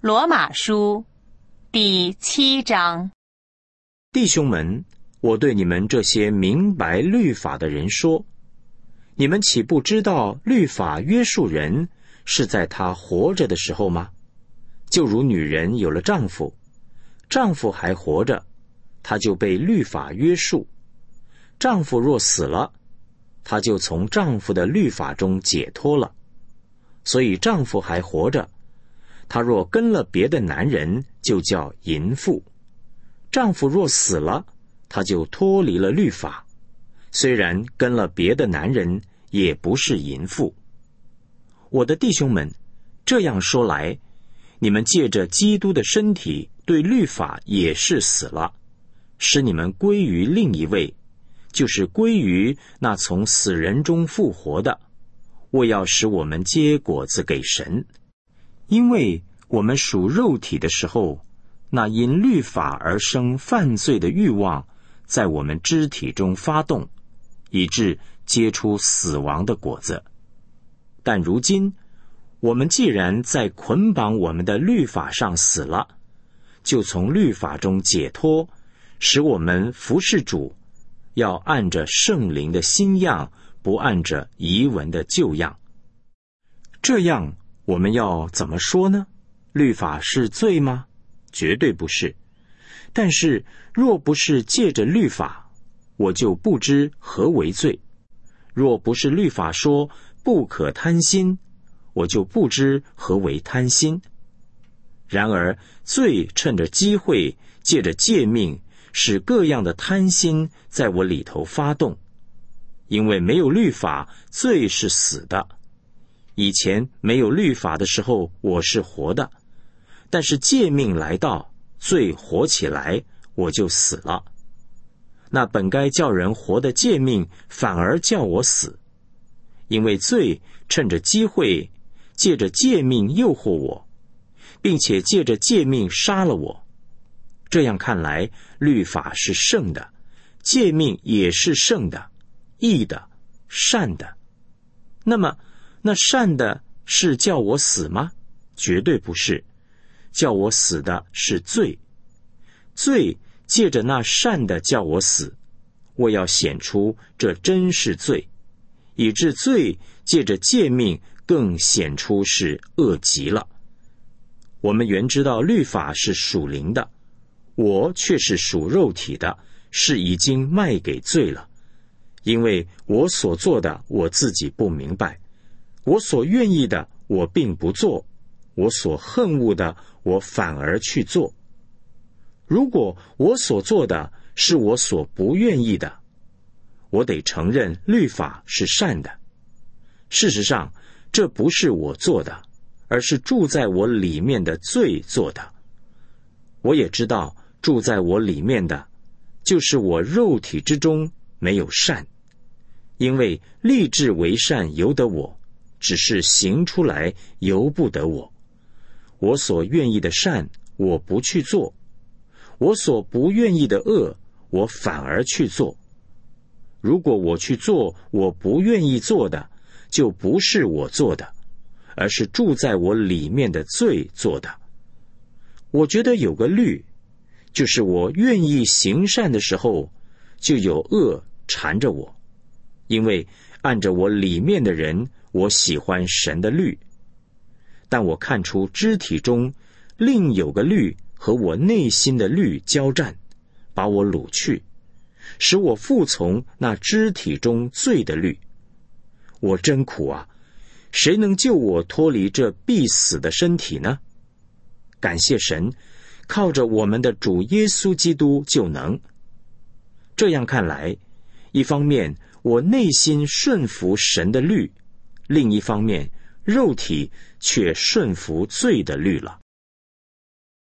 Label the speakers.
Speaker 1: 罗马书第7章。
Speaker 2: 弟兄们，我对你们这些明白律法的人说，你们岂不知道律法约束人是在他活着的时候吗？就如女人有了丈夫，丈夫还活着，她就被律法约束；丈夫若死了，她就从丈夫的律法中解脱了。所以丈夫还活着，她若跟了别的男人，就叫淫妇；丈夫若死了，她就脱离了律法，虽然跟了别的男人，也不是淫妇。我的弟兄们，这样说来，你们借着基督的身体对律法也是死了，使你们归于另一位，就是归于那从死人中复活的，为要使我们结果子给神。因为我们属肉体的时候，那因律法而生犯罪的欲望在我们肢体中发动，以致结出死亡的果子。但如今我们既然在捆绑我们的律法上死了，就从律法中解脱，使我们服侍主，要按着圣灵的新样，不按着遗文的旧样。这样我们要怎么说呢？律法是罪吗？绝对不是。但是若不是借着律法，我就不知何为罪；若不是律法说不可贪心，我就不知何为贪心。然而罪趁着机会，借着诫命，使各样的贪心在我里头发动。因为没有律法，罪是死的。以前没有律法的时候，我是活的，但是诫命来到，罪活起来，我就死了。那本该叫人活的诫命，反而叫我死。因为罪趁着机会，借着诫命诱惑我，并且借着诫命杀了我。这样看来，律法是圣的，诫命也是圣的、义的、善的。那么那善的是叫我死吗？绝对不是。叫我死的是罪，罪借着那善的叫我死，我要显出这真是罪，以致罪借着诫命更显出是恶极了。我们原知道律法是属灵的，我却是属肉体的，是已经卖给罪了。因为我所做的我自己不明白，我所愿意的我并不做，我所恨恶的我反而去做。如果我所做的是我所不愿意的，我得承认律法是善的。事实上，这不是我做的，而是住在我里面的罪做的。我也知道住在我里面的，就是我肉体之中没有善，因为立志为善由得我，只是行出来由不得我。我所愿意的善，我不去做；我所不愿意的恶，我反而去做。如果我去做我不愿意做的，就不是我做的，而是住在我里面的罪做的。我觉得有个律，就是我愿意行善的时候，就有恶缠着我，因为按着我里面的人，我喜欢神的律。但我看出肢体中另有个律和我内心的律交战，把我掳去，使我服从那肢体中罪的律。我真苦啊！谁能救我脱离这必死的身体呢？感谢神，靠着我们的主耶稣基督就能。这样看来，一方面我内心顺服神的律，另一方面肉体却顺服罪的律了。